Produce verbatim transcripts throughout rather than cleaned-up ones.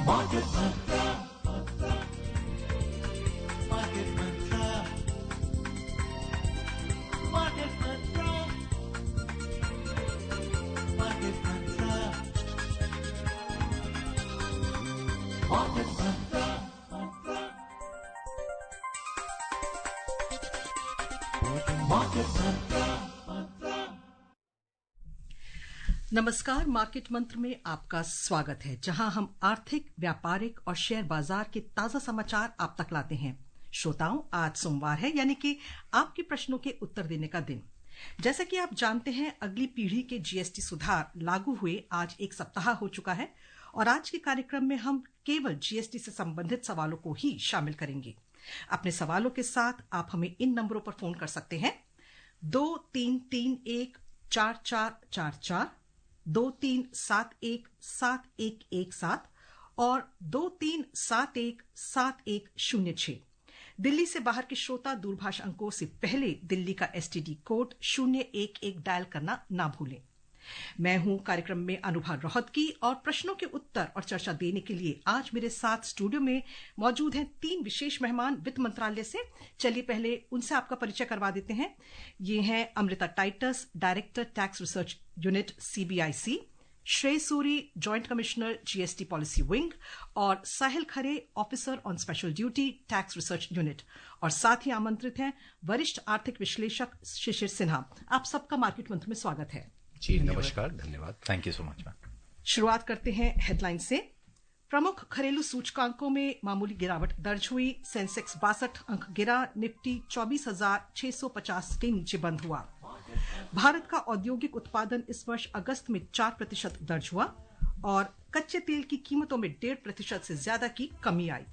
Market Mantra, Market Mantra, Market Mantra, Market Mantra, Market Mantra, Market Mantra. नमस्कार, market mantra में आपका स्वागत है, जहां हम आर्थिक, व्यापारिक और शेयर बाजार के ताजा समाचार आप तक लाते हैं। श्रोताओं, आज सोमवार है, यानी कि आपके प्रश्नों के उत्तर देने का दिन। जैसा कि आप जानते हैं, अगली पीढ़ी के जीएसटी सुधार लागू हुए आज एक सप्ताह हो चुका है और आज के कार्यक्रम में हम केवल जीएसटी से संबंधित सवालों को ही शामिल करेंगे। अपने सवालों के साथ आप हमें इन नंबरों पर फोन कर सकते हैं: दो तीन तीन एक चार चार चार चार, दो तीन सात एक सात एक एक सात और दो तीन सात एक सात एक शून्य छह। दिल्ली से बाहर के श्रोता दूरभाष अंकों से पहले दिल्ली का एसटीडी कोड शून्य एक एक डायल करना ना भूलें। मैं हूं कार्यक्रम में अनुभा रोहतगी और प्रश्नों के उत्तर और चर्चा देने के लिए आज मेरे साथ स्टूडियो में मौजूद हैं तीन विशेष मेहमान वित्त मंत्रालय से। चलिए पहले उनसे आपका परिचय करवा देते हैं। ये हैं Amrita Titus, director tax research unit CBIC, Shrey Suri, joint commissioner GST policy wing और Sahil Khare, officer on special duty tax research unit. और साथ ही आमंत्रित हैं वरिष्ठ आर्थिक विश्लेषक शिशिर सिन्हा। आप सबका मार्केट मंत्र में स्वागत है। जी नमस्कार, धन्यवाद, थैंक यू सो मच। शुरुआत करते हैं हेडलाइन से। प्रमुख घरेलू सूचकांकों में मामूली गिरावट दर्ज हुई। सेंसेक्स बासठ अंक गिरा, निफ्टी चौबीस हजार छह सौ पचास के नीचे बंद हुआ। भारत का औद्योगिक उत्पादन इस वर्ष अगस्त में चार प्रतिशत दर्ज हुआ और कच्चे तेल की कीमतों में डेढ़ प्रतिशत से ज्यादा की कमी आई।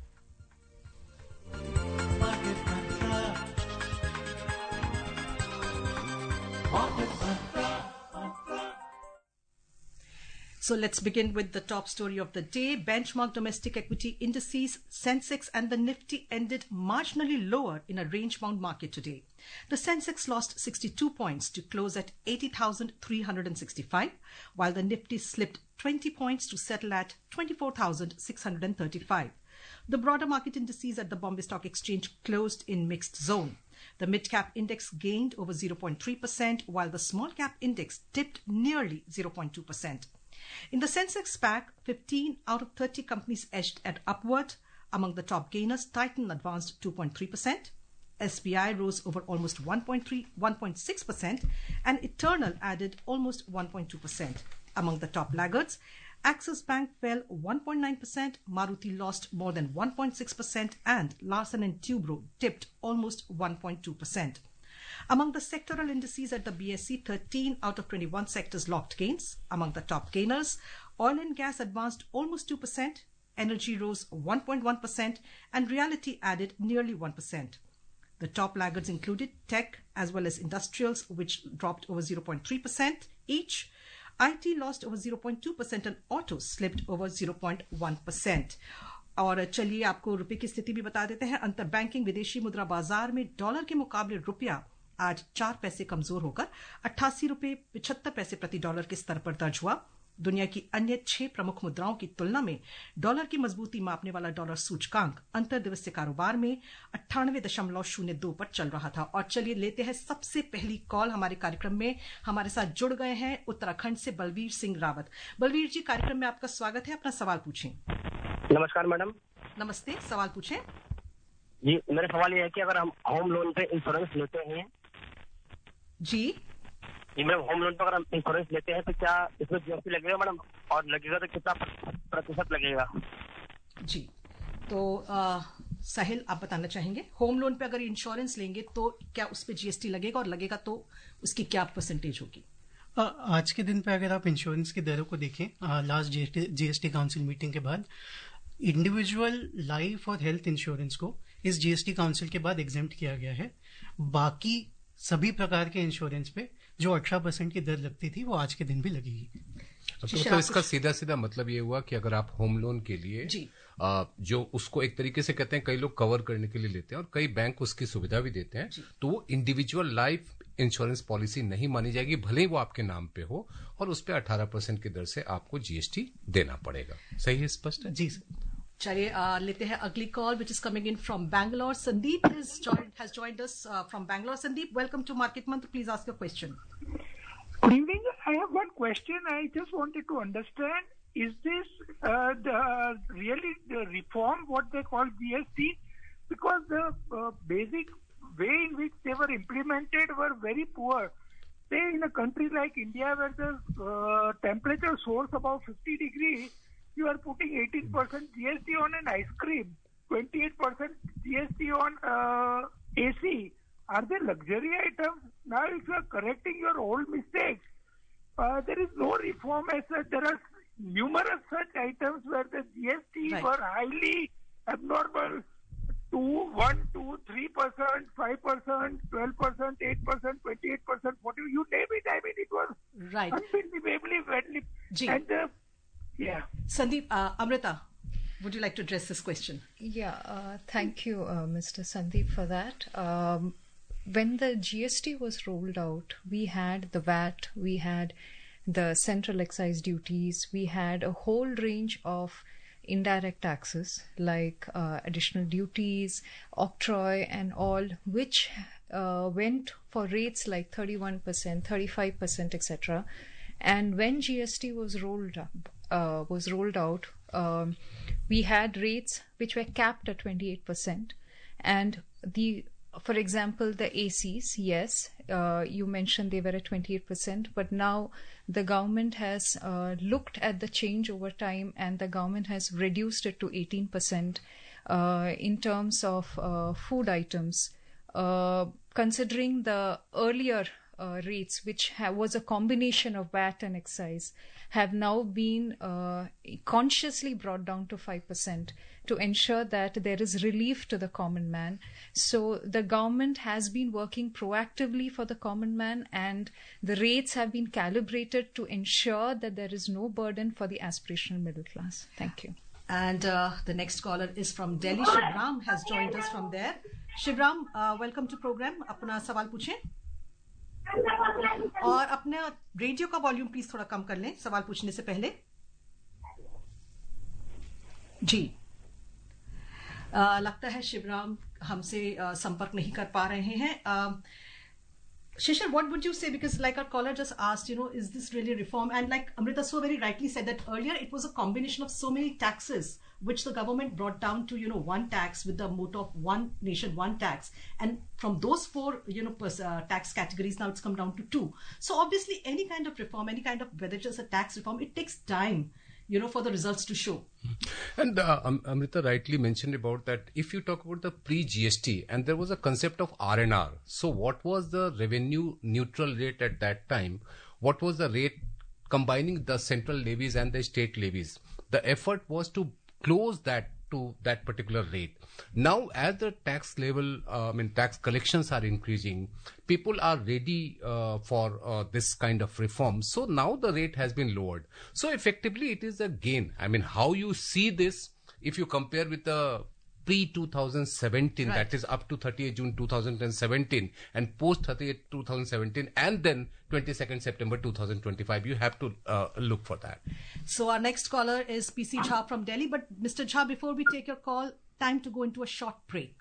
So let's begin with the top story of the day. Benchmark domestic equity indices, Sensex and the Nifty ended marginally lower in a range-bound market today. The Sensex lost sixty-two points to close at eighty thousand three hundred sixty-five, while the Nifty slipped twenty points to settle at twenty-four thousand six hundred thirty-five. The broader market indices at the Bombay Stock Exchange closed in mixed zone. The mid-cap index gained over zero point three percent, while the small-cap index dipped nearly zero point two percent. In the Sensex pack, fifteen out of thirty companies edged at upward. Among the top gainers, Titan advanced two point three percent. S B I rose over almost one point three, one point six percent, and Eternal added almost one point two percent. Among the top laggards, Axis Bank fell one point nine percent, Maruti lost more than one point six percent, and Larsen and Toubro dipped almost one point two percent. Among the sectoral indices at the B S E, thirteen out of twenty-one sectors locked gains. Among the top gainers, oil and gas advanced almost two percent, energy rose one point one percent, and realty added nearly one percent. The top laggards included tech as well as industrials, which dropped over zero point three percent each. I T lost over zero point two percent and auto slipped over zero point one percent. और चलिए आपको रुपए की स्थिति भी बता देते हैं। अंतर बैंकिंग विदेशी मुद्रा बाजार में डॉलर के मुकाबले रुपया आज चार पैसे कमजोर होकर अट्ठासी रुपए पिछहत्तर पैसे प्रति डॉलर के स्तर पर दर्ज हुआ। दुनिया की अन्य छह प्रमुख मुद्राओं की तुलना में डॉलर की मजबूती मापने वाला डॉलर सूचकांक अंतर दिवसीय कारोबार में अट्ठानवे दशमलव शून्य दो पर चल रहा था। और चलिए लेते हैं सबसे पहली कॉल। हमारे कार्यक्रम में हमारे साथ जुड़ गए हैं उत्तराखंड से बलवीर सिंह रावत। बलवीर जी, कार्यक्रम में आपका स्वागत है, अपना सवाल पूछें। नमस्कार मैडम। नमस्ते, सवाल पूछें। जी, मेरा सवाल ये है कि अगर हम होम लोन पे इंश्योरेंस लेते हैं जी जी मैडम, होम लोन पर अगर हम इंश्योरेंस लेते हैं तो क्या इसमें जीएसटी लगेगा मैडम, और लगेगा तो कितना प्रतिशत लगेगा? जी, तो आ, साहिल आप बताना चाहेंगे, होम लोन पे अगर इंश्योरेंस लेंगे तो क्या उस पे जीएसटी लगेगा, और लगेगा तो उसकी क्या परसेंटेज होगी? आज के दिन पे अगर आप इंश्योरेंस की दरों को देखें, लास्ट जीएसटी काउंसिल मीटिंग के बाद इंडिविजुअल लाइफ और हेल्थ इंश्योरेंस को इस जीएसटी काउंसिल के बाद एग्जेम्प्ट किया गया है। बाकी सभी प्रकार के इंश्योरेंस पे जो अठारह परसेंट की दर लगती थी वो आज के दिन भी लगेगी। तो मतलब इसका सीधा सीधा मतलब ये हुआ कि अगर आप होम लोन के लिए आ, जो उसको एक तरीके से कहते हैं, कई लोग कवर करने के लिए लेते हैं और कई बैंक उसकी सुविधा भी देते हैं, तो वो इंडिविजुअल लाइफ इंश्योरेंस पॉलिसी नहीं मानी जाएगी, भले ही वो आपके नाम पे हो, और उस पर अठारह परसेंट की दर से आपको जीएसटी देना पड़ेगा। सही है, स्पष्ट है? जी सर। चलिए uh, लेते हैं अगली call which is coming in from Bangalore. Sandeep has joined has joined us uh, from Bangalore. Sandeep, welcome to Market Month. Please ask your question. Good evening. I have one question. I just wanted to understand, is this uh, the really the reform, what they call G S T? Because the uh, basic way in which they were implemented were very poor. Say in a country like India where the uh, temperature soars above fifty degrees, you are putting eighteen percent G S T on an ice cream, twenty-eight percent G S T on uh, A C. Are they luxury items? Now, if you are correcting your old mistakes, uh, there is no reform as such. There are numerous such items where the G S T Right. were highly abnormal. two, one, two, three percent, five percent, twelve percent, eight percent, twenty-eight percent, whatever you name it. I mean, it was Right. unbelievably badly. Ji. And uh, yeah. Sandeep, uh, Amrita, would you like to address this question? Yeah, uh, thank you, uh, Mister Sandeep, for that. Um, when the G S T was rolled out, we had the V A T, we had the central excise duties, we had a whole range of indirect taxes like uh, additional duties, octroi and all, which uh, went for rates like thirty-one percent, thirty-five percent, et cetera. And when G S T was rolled up, uh, was rolled out, um, we had rates which were capped at twenty-eight percent. And the, for example, the A Cs, yes, uh, you mentioned they were at twenty-eight percent, but now the government has uh, looked at the change over time and the government has reduced it to eighteen percent uh, in terms of uh, food items. Uh, considering the earlier uh, rates, which ha- was a combination of V A T and excise, have now been uh, consciously brought down to five percent to ensure that there is relief to the common man. So the government has been working proactively for the common man, and the rates have been calibrated to ensure that there is no burden for the aspirational middle class. Thank you. And uh, the next caller is from Delhi. Shivram has joined us from there. Shivram, uh, welcome to program. अपना सवाल पूछें और अपने radio का volume please थोड़ा कम कर लें सवाल पूछने से पहले. जी आ, लगता है शिवराम हमसे आ, संपर्क नहीं कर पा रहे हैं. Ah, Shishir, what would you say? Because like our caller just asked, you know, is this really reform? And like Amrita so very rightly said that earlier it was a combination of so many taxes which the government brought down to, you know, one tax with the motto of one nation, one tax. And from those four, you know, pers- uh, tax categories, now it's come down to two. So obviously any kind of reform, any kind of, whether it's a tax reform, it takes time, you know, for the results to show. And uh, Am- Amrita rightly mentioned about that. If you talk about the pre-G S T, and there was a concept of R N R. So what was the revenue neutral rate at that time? What was the rate combining the central levies and the state levies? The effort was to close that to that particular rate. Now, as the tax level, uh, I mean, tax collections are increasing, people are ready uh, for uh, this kind of reform. So now the rate has been lowered. So effectively, it is a gain. I mean, how you see this, if you compare with the pre twenty seventeen, Right. that is up to thirtieth June twenty seventeen, and post thirtieth twenty seventeen, and then twenty-second September twenty twenty-five, you have to uh, look for that. So our next caller is P C Jha from Delhi. But Mister Jha, before we take your call, time to go into a short break.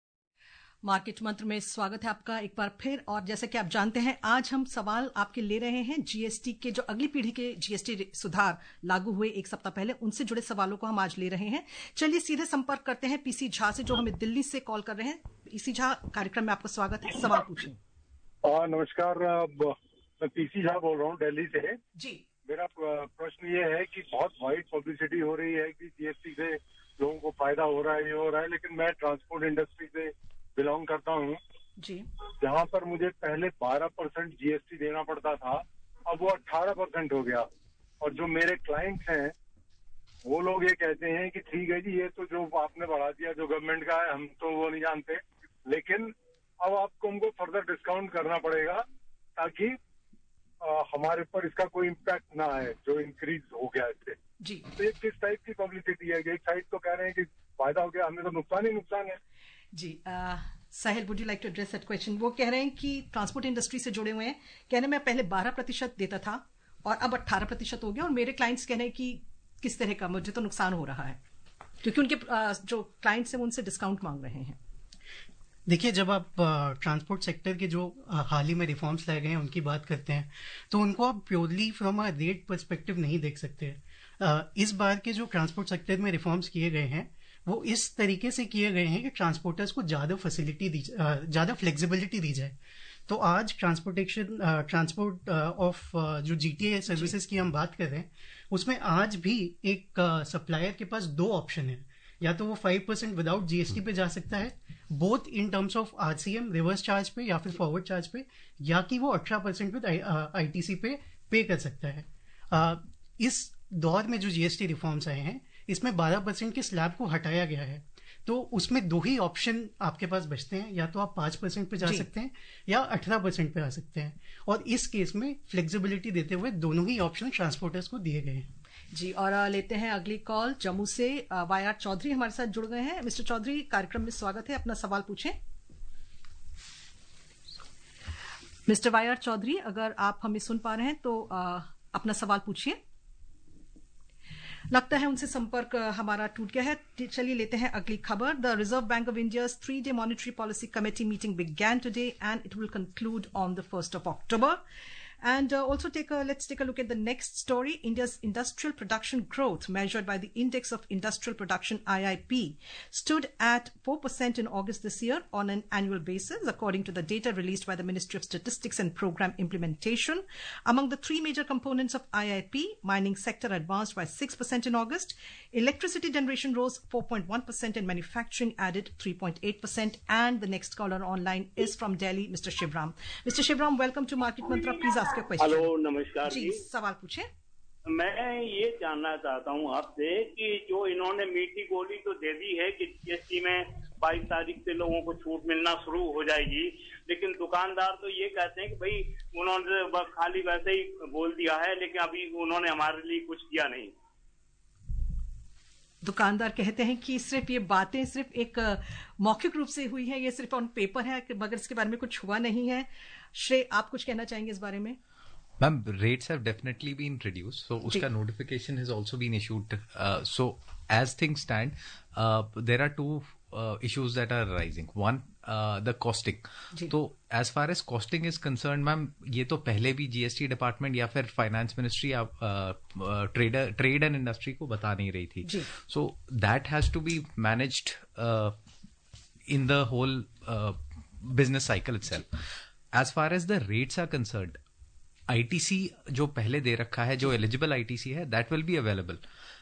Market mantra में स्वागत है आपका एक बार फिर. और जैसे कि आप जानते हैं, आज हम सवाल आपके ले रहे हैं जीएसटी के, जो अगली पीढ़ी के जीएसटी सुधार लागू हुए एक सप्ताह पहले, उनसे जुड़े सवालों को हम आज ले रहे हैं. चलिए सीधे संपर्क करते हैं पीसी झा से, जो हमें दिल्ली से कॉल कर रहे हैं. पीसी झा, कार्यक्रम में आपका स्वागत है, सवाल पूछिए. नमस्कार, मैं पीसी झा बोल रहा हूँ दिल्ली से. जी, मेरा प्रश्न ये है कि बहुत वाइड पब्लिसिटी हो रही है कि जीएसटी से लोगों को फायदा हो रहा है, ये हो रहा है, लेकिन मैं ट्रांसपोर्ट इंडस्ट्री से बिलोंग करता हूँ जी, जहाँ पर मुझे पहले बारह परसेंट जीएसटी देना पड़ता था, अब वो अठारह परसेंट हो गया. और जो मेरे क्लाइंट्स हैं वो लोग ये कहते हैं कि ठीक है जी, ये तो जो आपने बढ़ा दिया जो गवर्नमेंट का है, हम तो वो नहीं जानते, लेकिन अब आपको हमको फर्दर डिस्काउंट करना पड़ेगा ताकि आ, हमारे ऊपर इसका कोई इम्पैक्ट ना आए जो इंक्रीज हो गया इससे. जी, तो ये किस टाइप की पब्लिसिटी है? एक साइड तो कह रहे हैं कि फायदा हो गया, हमें तो नुकसान ही नुकसान है. जी. Sahil, would you like to address that question? वो कह रहे हैं कि ट्रांसपोर्ट इंडस्ट्री से जुड़े हुए हैं, कह रहे हैं मैं पहले बारह प्रतिशत देता था और अब अट्ठारह प्रतिशत हो गया, और मेरे क्लाइंट्स कह रहे हैं कि किस तरह का, मुझे तो नुकसान हो रहा है. क्योंकि उनके जो क्लाइंट्स हैं वो उनसे डिस्काउंट मांग रहे हैं। देखिए, जब आप ट्रांसपोर्ट सेक्टर के जो हाल ही में रिफॉर्म्स लाए गए हैं उनकी बात करते हैं तो उनको आप purely from a rate perspective नहीं देख सकते। uh, इस बार के जो ट्रांसपोर्ट सेक्टर में रिफॉर्म्स किए गए हैं वो इस तरीके से किए गए हैं कि ट्रांसपोर्टर्स को ज़्यादा फैसिलिटी दी, ज़्यादा फ्लेक्सिबिलिटी दी जाए। तो आज ट्रांसपोर्टेशन ट्रांसपोर्ट ऑफ जो जीटीए सर्विसेज की हम बात कर रहे हैं उसमें आज भी एक सप्लायर uh, के पास दो ऑप्शन है। या तो वो फाइव परसेंट विदाउट जीएसटी पे जा सकता है, both in terms of RCM reverse charge पे या फिर फॉरवर्ड चार्ज पे, या कि वो अठारह परसेंट विद आईटीसी पे पे कर सकता है। uh, इस दौर में जो जीएसटी रिफॉर्म्स आए हैं इसमें बारह परसेंट के स्लैब को हटाया गया है, तो उसमें दो ही ऑप्शन आपके पास बचते हैं, या तो आप पांच परसेंट पे जा सकते हैं या अठारह परसेंट पे आ सकते हैं। और इस केस में फ्लेक्सिबिलिटी देते हुए दोनों ही ऑप्शन ट्रांसपोर्टर्स को दिए गए हैं। जी, और आ, लेते हैं अगली कॉल जम्मू से। वाई आर चौधरी हमारे साथ जुड़ गए हैं। मिस्टर चौधरी, कार्यक्रम में स्वागत है, अपना सवाल पूछें। मिस्टर वाई आर चौधरी, अगर आप हमें सुन पा रहे हैं तो आ, अपना सवाल पूछिए। लगता है उनसे संपर्क हमारा टूट गया है। चलिए लेते हैं अगली खबर। The reserve bank of India's three day monetary policy committee meeting began today and it will conclude on the first of October. And uh, also take a, let's take a look at the next story. India's industrial production growth measured by the Index of Industrial Production I I P stood at four percent in August this year on an annual basis, according to the data released by the Ministry of Statistics and Program Implementation. Among the three major components of I I P, mining sector advanced by six percent in August, electricity generation rose four point one percent and manufacturing added three point eight percent. And the next caller online is from Delhi, Mister Shivram. Mister Shivram, welcome to Market Mantra. Please ask your question. Hello, नमस्कार जी। सवाल पूछे। मैं ये जानना चाहता हूँ आपसे कि जो इन्होंने मीठी गोली तो दे दी है कि जीएसटी में बाईस तारीख से लोगों को छूट मिलना शुरू हो जाएगी, लेकिन दुकानदार तो ये कहते हैं कि भाई उन्होंने बस खाली वैसे ही बोल दिया है, लेकिन अभी उन्होंने हमारे लिए कुछ किया नहीं। दुकानदार कहते हैं कि सिर्फ ये बातें सिर्फ एक मौखिक रूप से हुई है, ये सिर्फ ऑन पेपर है, मगर इसके बारे में कुछ हुआ नहीं है। श्रेय, आप कुछ कहना चाहेंगे इस बारे में? Ma'am, rates have definitely been reduced, so uska notification has also been issued. Uh, so as things stand, uh, there are two uh, issues that are arising. One, uh, the costing. So as far as costing is concerned, ma'am, ये तो पहले भी GST department या फिर finance ministry या trader trade and industry को बता नहीं रही थी. So that has to be managed uh, in the whole uh, business cycle itself. As far as the rates are concerned, ITC जो पहले दे रखा है, जो एलिजिबल आईटीसी है, that will be available.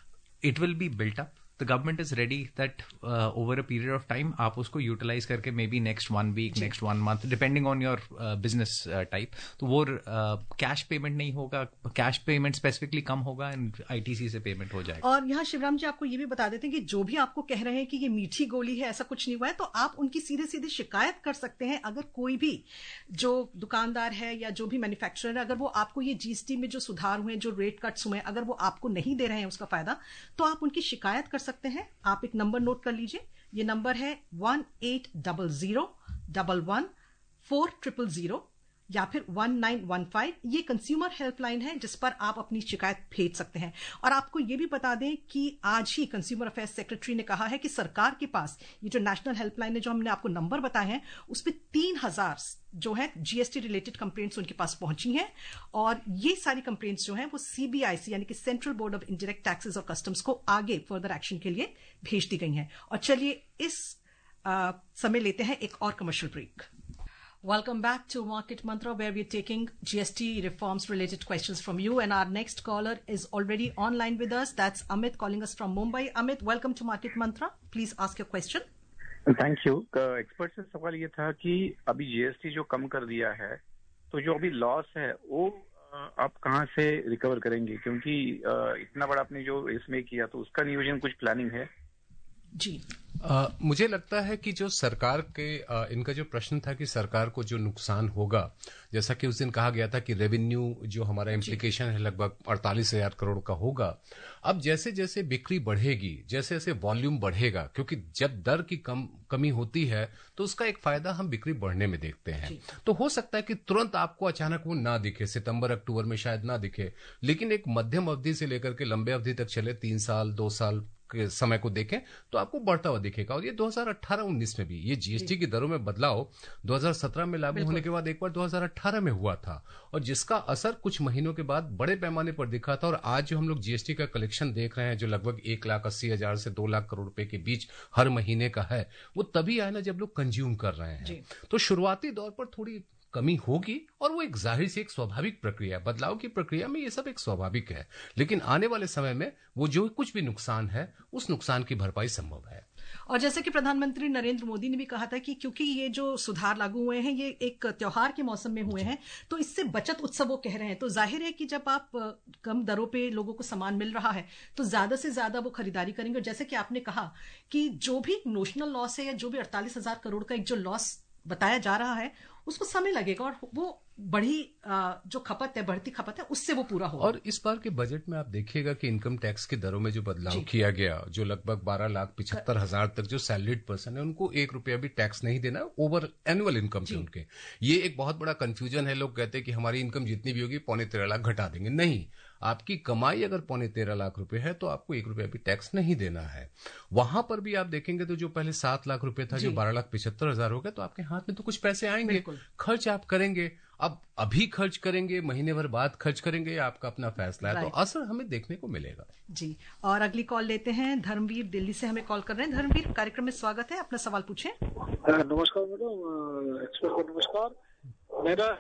It will be built up. The government is ready that over a period of time आप उसको utilise करके may be next one week, next one month, depending on your business type, तो वो cash uh, payment नहीं होगा, cash payment specifically कम होगा and ITC से payment हो जाएगा. और यहाँ शिवराम जी आपको ये भी बता देते हैं कि जो भी आपको कह रहे हैं कि ये मीठी गोली है, ऐसा कुछ नहीं हुआ है, तो आप उनकी सीधे सीधे शिकायत कर सकते हैं. अगर कोई भी जो दुकानदार है या जो भी मैन्युफैक्चरर है, अगर वो आपको ये जीएसटी में जो सुधार हुए, जो रेट कट्स हुए, अगर वो आपको नहीं दे रहे हैं उसका फायदा, तो आप उनकी शिकायत कर सकते हैं. आप एक नंबर नोट कर लीजिए. ये नंबर है one eight double zero double one four triple zero या फिर वन नाइन वन फाइव. ये कंज्यूमर हेल्पलाइन है जिस पर आप अपनी शिकायत भेज सकते हैं. और आपको ये भी बता दें कि आज ही कंज्यूमर अफेयर्स सेक्रेटरी ने कहा है कि सरकार के पास ये जो नेशनल हेल्पलाइन है, जो हमने आपको नंबर बताए हैं, उस पर तीन हजार जो है जीएसटी रिलेटेड कंप्लेंट्स उनके पास पहुंची हैं. और ये सारी कंप्लेंट्स जो हैं वो सीबीआईसी यानी कि central board of indirect taxes और कस्टम्स को आगे फर्दर एक्शन के लिए भेज दी गई हैं. और चलिए इस आ, समय लेते हैं एक और commercial break. Welcome back to Market Mantra, where we're taking G S T reforms related questions from you. And our next caller is already online with us. That's Amit calling us from Mumbai. Amit, welcome to Market Mantra. Please ask your question. Thank you. Expert से सवाल ये था कि अभी GST जो कम कर दिया है, तो जो अभी लॉस है वो आप कहाँ से रिकवर करेंगे? क्योंकि इतना बड़ा आपने जो इसमें किया, तो उसका नियोजन कुछ प्लानिंग है? जी, आ, मुझे लगता है कि जो सरकार के आ, इनका जो प्रश्न था कि सरकार को जो नुकसान होगा, जैसा कि उस दिन कहा गया था कि रेवेन्यू जो हमारा इम्प्लीकेशन है लगभग अड़तालीस हजार करोड़ का होगा. अब जैसे जैसे बिक्री बढ़ेगी, जैसे जैसे वॉल्यूम बढ़ेगा, क्योंकि जब दर की कम कमी होती है तो उसका एक फायदा हम बिक्री बढ़ने में देखते हैं. तो हो सकता है कि तुरंत आपको अचानक वो ना दिखे, सितंबर अक्टूबर में शायद ना दिखे, लेकिन एक मध्यम अवधि से लेकर के लंबे अवधि तक चले, तीन साल दो साल के समय को देखें तो आपको बढ़ता हुआ दिखेगा। और ये दो हज़ार अठारह उन्नीस में भी ये जीएसटी की दरों में बदलाव दो हज़ार सत्रह में लागू होने के बाद एक बार दो हज़ार अठारह में हुआ था, और जिसका असर कुछ महीनों के बाद बड़े पैमाने पर दिखा था। और आज जो हम लोग जीएसटी का कलेक्शन देख रहे हैं, जो लगभग एक लाख अस्सी हजार से दो लाख करोड़ रुपए के बीच हर महीने का है, वो तभी आया ना जब लोग कंज्यूम कर रहे हैं। तो शुरुआती दौर पर थोड़ी कमी होगी, और वो एक जाहिर सी एक स्वाभाविक प्रक्रिया है। बदलाव की प्रक्रिया में ये सब एक स्वाभाविक है, लेकिन आने वाले समय में वो जो कुछ भी नुकसान है उस नुकसान की भरपाई संभव है। और जैसे कि प्रधानमंत्री नरेंद्र मोदी ने भी कहा था कि क्योंकि ये जो सुधार लागू हुए हैं ये एक त्योहार के मौसम में हुए हैं, तो इससे बचत उत्सव वो कह रहे हैं। तो जाहिर है कि जब आप कम दरों पे लोगों को सामान मिल रहा है तो ज्यादा से ज्यादा वो खरीदारी करेंगे। और जैसे कि आपने कहा कि जो भी नोशनल लॉस है या जो भी अड़तालीस हजार करोड़ का एक जो लॉस बताया जा रहा है उसको समय लगेगा, और वो बढ़ी जो खपत है, बढ़ती खपत है, उससे वो पूरा होगा। और इस बार के बजट में आप देखिएगा कि इनकम टैक्स की दरों में जो बदलाव किया गया, जो लगभग बारह लाख पिछहत्तर हजार तक जो सैलरीड पर्सन है उनको एक रुपया भी टैक्स नहीं देना ओवर एनुअल इनकम से उनके। ये एक बहुत बड़ा कंफ्यूजन है। लोग कहते हैं कि हमारी इनकम जितनी भी होगी पौने तेरह लाख घटा देंगे। नहीं, आपकी कमाई अगर पौने तेरह लाख रुपए है तो आपको एक रुपया भी टैक्स नहीं देना है। वहां पर भी आप देखेंगे तो जो पहले सात लाख रुपए था जो बारह लाख पिछहत्तर हजार हो गया, तो आपके हाथ में तो कुछ पैसे आएंगे, खर्च आप करेंगे। अब अभी खर्च करेंगे, महीने भर बाद खर्च करेंगे, आपका अपना फैसला है, तो असर हमें देखने को मिलेगा। जी, और अगली कॉल लेते हैं। धर्मवीर दिल्ली से हमें कॉल कर रहे हैं। धर्मवीर, कार्यक्रम में स्वागत है, अपना सवाल पूछें। नमस्कार मैडम, एक्सपर्ट को नमस्कार। मेरा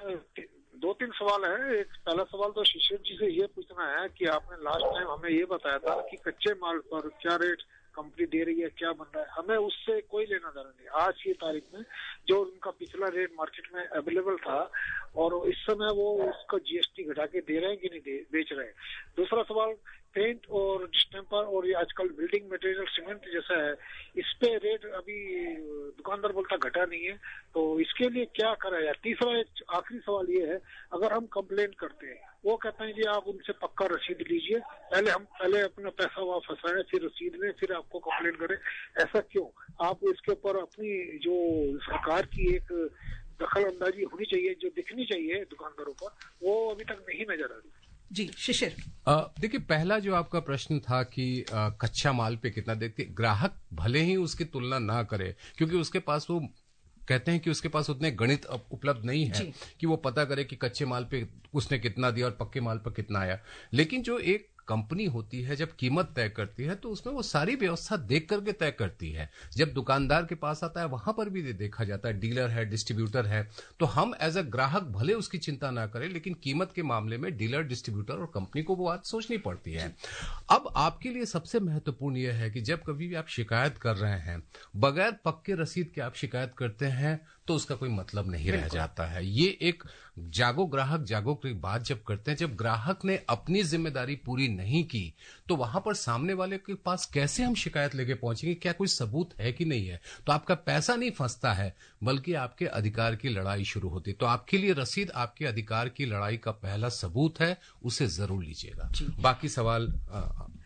दो तीन सवाल है। एक पहला सवाल तो शिशिर जी से ये पूछना है कि आपने लास्ट टाइम हमें ये बताया था कि कच्चे माल पर क्या रेट कंपनी दे रही है, क्या बन रहा है, हमें उससे कोई लेना देना नहीं। आज की तारीख में जो उनका पिछला रेट मार्केट में अवेलेबल था और इस समय वो उसका जीएसटी घटा के दे रहे हैं कि नहीं दे, बेच रहे हैं। दूसरा सवाल, पेंट और डिस्टेम्पर और ये आजकल बिल्डिंग मटेरियल सीमेंट जैसा है, इस पे रेट अभी दुकानदार बोलता घटा नहीं है, तो इसके लिए क्या करा जाए। तीसरा एक आखिरी सवाल ये है, अगर हम कंप्लेंट करते हैं, वो कहते हैं जी आप उनसे पक्का रसीद लीजिए, पहले हम पहले अपना पैसा वहाँ फंसाएं, फिर रसीद लें, फिर आपको कंप्लेंट करें। ऐसा क्यों? आप इसके ऊपर अपनी जो सरकार की एक दखल अंदाजी होनी चाहिए, जो दिखनी चाहिए दुकानदारों पर, वो अभी तक नहीं नजर आ रही। जी शिशिर, देखिए, पहला जो आपका प्रश्न था कि आ, कच्चा माल पे कितना देखते, ग्राहक भले ही उसकी तुलना ना करे, क्योंकि उसके पास वो कहते हैं कि उसके पास उतने गणित उपलब्ध नहीं है कि वो पता करे कि कच्चे माल पे उसने कितना दिया और पक्के माल पर कितना आया। लेकिन जो एक कंपनी होती है जब कीमत तय करती है तो उसमें वो सारी व्यवस्था देख करके तय करती है। जब दुकानदार के पास आता है वहां पर भी देखा जाता है, डीलर है, डिस्ट्रीब्यूटर है, तो हम एज अ ग्राहक भले उसकी चिंता ना करें, लेकिन कीमत के मामले में डीलर, डिस्ट्रीब्यूटर और कंपनी को वो बात सोचनी पड़ती है। अब आपके लिए सबसे महत्वपूर्ण यह है कि जब कभी भी आप शिकायत कर रहे हैं, बगैर पक्के रसीद के आप शिकायत करते हैं तो उसका कोई मतलब नहीं रह जाता है। ये एक जागो ग्राहक जागो की बात जब करते हैं, जब ग्राहक ने अपनी जिम्मेदारी पूरी नहीं की तो वहां पर सामने वाले के पास कैसे हम शिकायत लेके पहुंचेंगे, क्या कोई सबूत है कि नहीं है। तो आपका पैसा नहीं फंसता है, बल्कि आपके अधिकार की लड़ाई शुरू होती है। तो आपके लिए रसीद आपके अधिकार की लड़ाई का पहला सबूत है, उसे जरूर लीजिएगा। बाकी सवाल आ,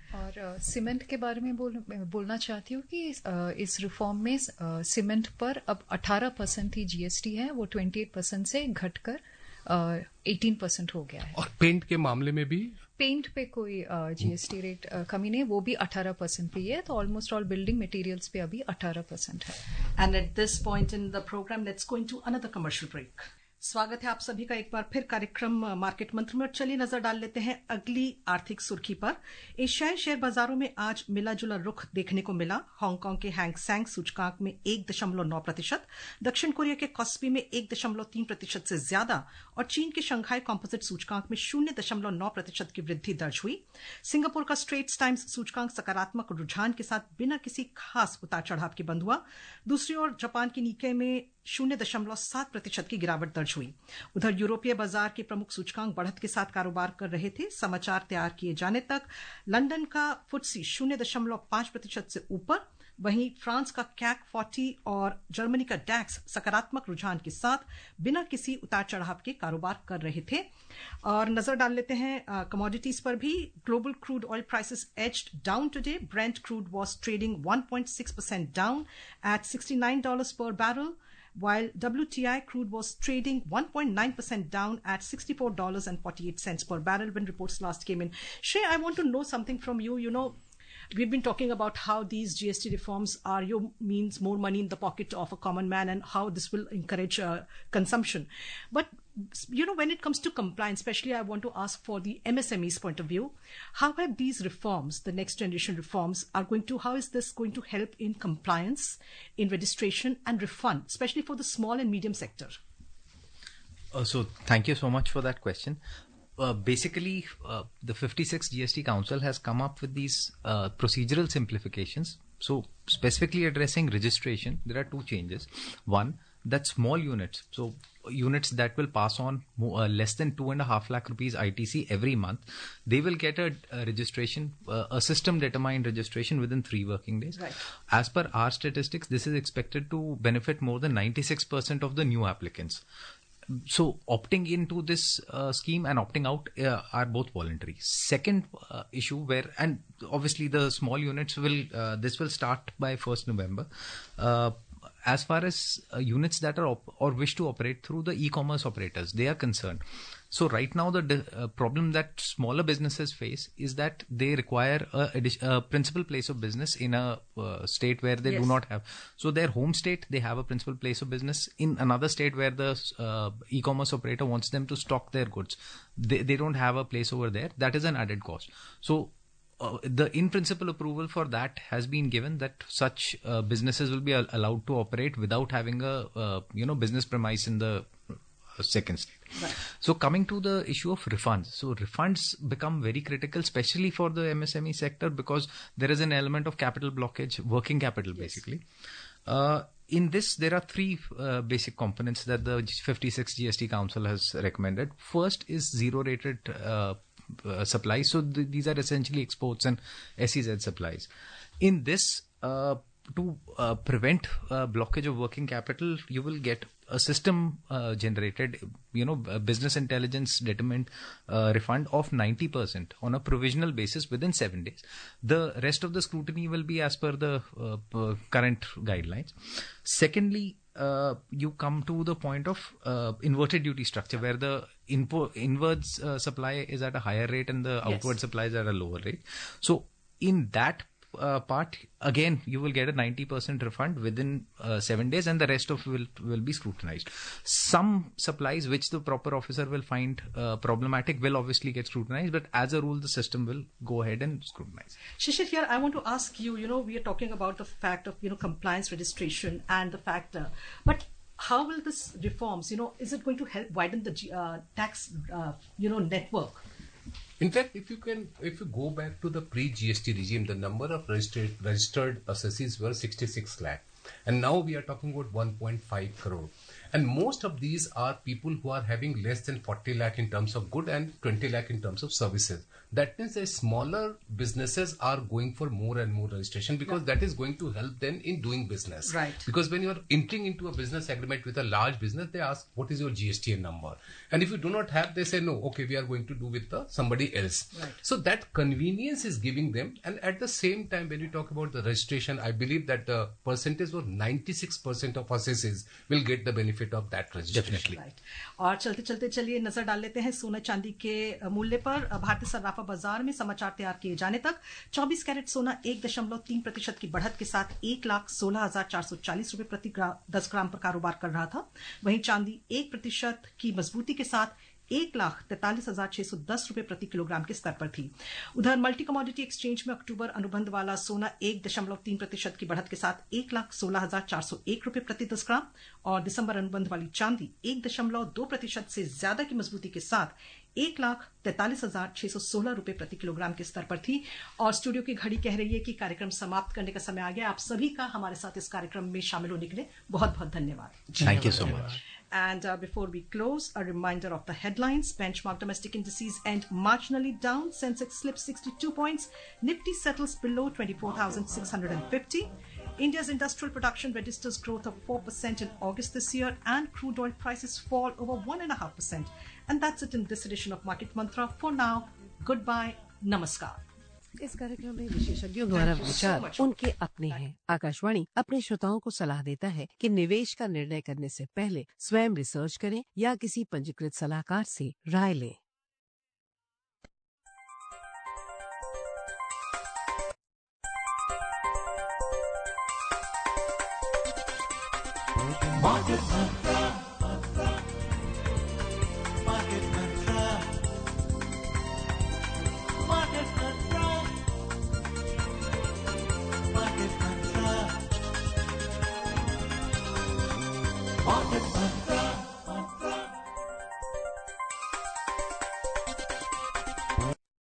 और सीमेंट uh, के बारे में बोल, बोलना चाहती हूँ कि uh, इस रिफॉर्म में सीमेंट uh, पर अब अठारह परसेंट ही जीएसटी है, वो अट्ठाईस परसेंट से घटकर अठारह परसेंट हो गया है। और पेंट के मामले में भी पेंट पे कोई जीएसटी uh, रेट uh, कमी नहीं, वो भी अठारह परसेंट पे है। तो ऑलमोस्ट ऑल बिल्डिंग मटेरियल्स पे अभी अठारह परसेंट है। And at this point in the programme let's go into another commercial break. स्वागत है आप सभी का एक बार फिर कार्यक्रम मार्केट मंत्र में। और चलिए नजर डाल लेते हैं अगली आर्थिक सुर्खी पर। एशियाई शेयर बाजारों में आज मिला जुला रुख देखने को मिला। हांगकांग के हैंग सेंग सूचकांक में एक दशमलव नौ प्रतिशत, दक्षिण कोरिया के कॉस्पी में एक दशमलव तीन प्रतिशत से ज्यादा और चीन के शंघाई कॉम्पोजिट सूचकांक में शून्य दशमलव नौ प्रतिशत की वृद्धि दर्ज हुई। सिंगापुर का स्ट्रेट्स टाइम्स सूचकांक सकारात्मक रुझान के साथ बिना किसी खास उतार चढ़ाव के बंद हुआ। दूसरी ओर जापान की निक्के में शून्य दशमलव सात प्रतिशत की गिरावट दर्ज हुई। उधर यूरोपीय बाजार के प्रमुख सूचकांक बढ़त के साथ कारोबार कर रहे थे। समाचार तैयार किए जाने तक लंदन का फुट्सी शून्य दशमलव पांच प्रतिशत से ऊपर, वहीं फ्रांस का कैक चालीस और जर्मनी का डैक्स सकारात्मक रुझान के साथ बिना किसी उतार चढ़ाव के कारोबार कर रहे थे। और नजर डाल लेते हैं कमोडिटीज पर भी। Global crude oil prices edged down today. Brent crude was trading one point six percent down at sixty nine dollars per barrel, while W T I crude was trading one point nine percent down at sixty-four dollars and forty-eight cents per barrel when reports last came in. Shrey, I want to know something from you. You know, we've been talking about how these G S T reforms are you means more money in the pocket of a common man and how this will encourage uh, consumption. But you know, when it comes to compliance, especially I want to ask for the M S M E's point of view, how have these reforms, the next generation reforms, are going to, how is this going to help in compliance, in registration and refund, especially for the small and medium sector? Uh, so thank you so much for that question. Uh, basically, uh, the fifty-six G S T Council has come up with these uh, procedural simplifications. So specifically addressing registration, there are two changes. One, that small units, so units that will pass on more, uh, less than two and a half lakh rupees I T C every month, they will get a, a registration, uh, a system determined registration within three working days. Right. As per our statistics, this is expected to benefit more than ninety-six percent of the new applicants. So opting into this uh, scheme and opting out uh, are both voluntary. Second uh, issue where, and obviously the small units will, uh, this will start by first November. Uh, as far as uh, units that are op- or wish to operate through the e-commerce operators, they are concerned. So right now the de- uh, problem that smaller businesses face is that they require a, addi- a principal place of business in a uh, state where they Yes. do not have. So their home state, they have a principal place of business in another state where the uh, e-commerce operator wants them to stock their goods. They, they don't have a place over there. That is an added cost. So Uh, the in-principle approval for that has been given that such uh, businesses will be al- allowed to operate without having a uh, you know business premise in the uh, second state. Right. So coming to the issue of refunds, so refunds become very critical, especially for the M S M E sector, because there is an element of capital blockage, working capital Yes. basically. Uh, in this, there are three uh, basic components that the fifty-six G S T Council has recommended. First is zero-rated uh, uh, supplies. So th- these are essentially exports and S E Z supplies. In this, uh, to uh, prevent uh, blockage of working capital, you will get a system uh, generated, you know, a business intelligence determined uh, refund of ninety percent on a provisional basis within seven days. The rest of the scrutiny will be as per the uh, p- current guidelines. Secondly, uh, you come to the point of uh, inverted duty structure, where the inpo- inwards uh, supply is at a higher rate and the Yes. outward supply is at a lower rate. So in that uh, part, again, you will get a ninety percent refund within uh, seven days and the rest of will will be scrutinized. Some supplies which the proper officer will find uh, problematic will obviously get scrutinized, but as a rule, the system will go ahead and scrutinize. Shishir, here I want to ask you, you know, we are talking about the fact of, you know, compliance registration and the fact, uh, but how will this reforms, you know, is it going to help widen the G- uh, tax, uh, you know, network? In fact, if you can, if you go back to the pre-G S T regime, the number of registered registered assessees were sixty-six lakh, and now we are talking about one point five crore. And most of these are people who are having less than forty lakh in terms of good and twenty lakh in terms of services. That means that smaller businesses are going for more and more registration because Yeah. that is going to help them in doing business. Right. Because when you are entering into a business agreement with a large business, they ask, what is your G S T N number? And if you do not have, they say, no, okay, we are going to do with the somebody else. Right. So that convenience is giving them. And at the same time, when you talk about the registration, I believe that the percentage of ninety-six percent of assessees will get the benefit of that registration. Definitely. Right और चलते चलते चलिए नजर डाल लेते हैं सोना चांदी के मूल्य पर। भारतीय सर्राफा बाजार में समाचार तैयार किए जाने तक चौबीस कैरेट सोना एक दशमलव तीन प्रतिशत की बढ़त के साथ एक लाख सोलह हजार चार सौ चालीस रुपए प्रति ग्रा, दस ग्राम पर कारोबार कर रहा था। वहीं चांदी एक प्रतिशत की मजबूती के साथ एक लाख तैतालीस हजार छह सौ दस रुपए प्रति किलोग्राम के स्तर पर थी। उधर मल्टी कमोडिटी एक्सचेंज में अक्टूबर अनुबंध वाला सोना एक दशमलव तीन प्रतिशत की बढ़त के साथ एक लाख सोलह हजार चार सौ एक रुपए प्रति दस ग्राम और दिसंबर अनुबंध वाली चांदी एक दशमलव दो प्रतिशत से ज्यादा की मजबूती के साथ एक लाख तैतालीस हजार छह सौ सोलह रुपए प्रति किलोग्राम के स्तर पर थी। और स्टूडियो की घड़ी कह रही है कि कार्यक्रम समाप्त करने का समय आ गया। आप सभी का हमारे साथ इस कार्यक्रम में शामिल होने के लिए बहुत बहुत धन्यवाद। Thank you so much. And uh, before we close, a reminder of the headlines. Benchmark domestic indices end marginally down. Sensex slips sixty-two points. Nifty settles below twenty-four thousand six hundred fifty. India's industrial production registers growth of four percent in August this year, and crude oil prices fall over one point five percent. And that's it in this edition of Market Mantra. For now, goodbye, namaskar. इस कार्यक्रम में विशेषज्ञों द्वारा विचार उनके अपने हैं। आकाशवाणी अपने श्रोताओं को सलाह देता है कि निवेश का निर्णय करने से पहले स्वयं रिसर्च करें या किसी पंजीकृत सलाहकार से राय लें। Market Mantra. Market Mantra. Market Mantra. Market Mantra. Market Mantra.